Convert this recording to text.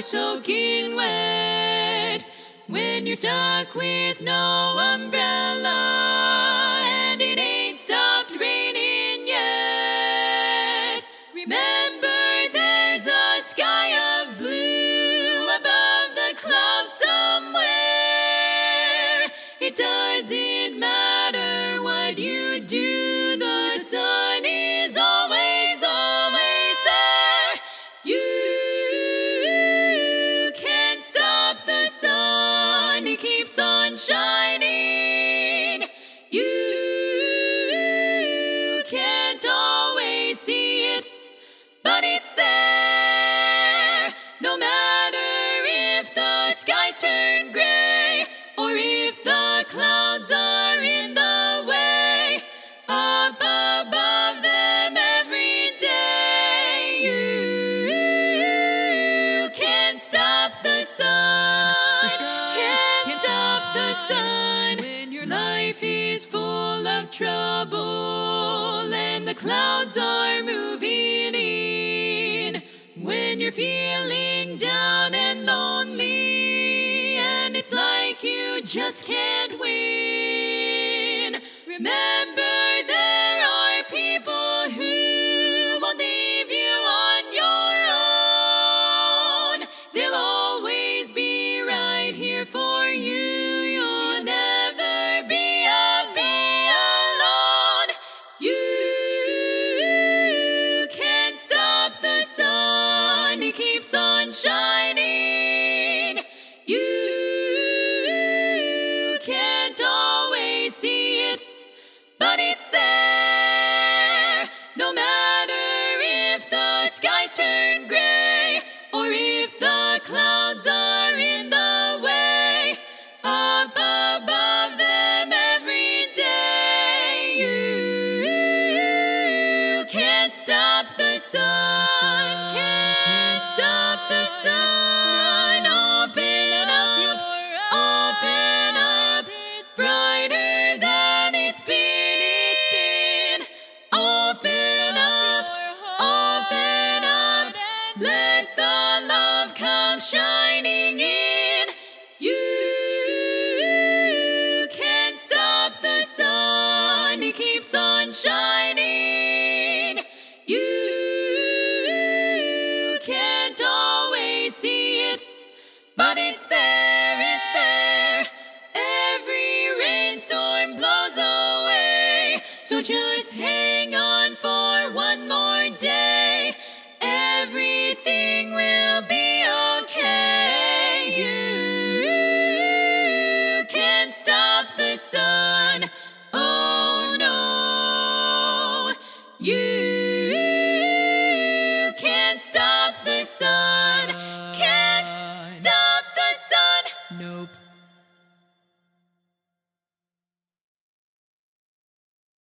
soaking wet when you're stuck with no umbrella and it ain't stopped raining yet. Remember, there's a sky of blue above the clouds somewhere. It doesn't matter what you do, the sun is always, always there. You can't stop the sun, it keeps on shining. You can't always see it, but it's there. No matter if the skies turn gray or if the clouds are in the way, up above them every day, you can't stop the sun. Can't stop the sun when your life is full of trouble and the clouds are moving in. When you're feeling down and lonely and it's like you just can't win, remember there are people who won't leave you on your own. They'll always be right here for you. You'll never be alone. You can't stop the sun, it keeps on shining. You can't always see it, but it's there. No matter if the skies turn gray or if the clouds are in the way, up above them every day, you can't stop the sun. Can't stop the sun. Open up, open up. It's brighter than it's been. Open up, open up. Let the love come shining in. You can't stop the sun, it keeps on shining. You can't always see it, but it's there, it's there. Every rainstorm blows away, so just hang on.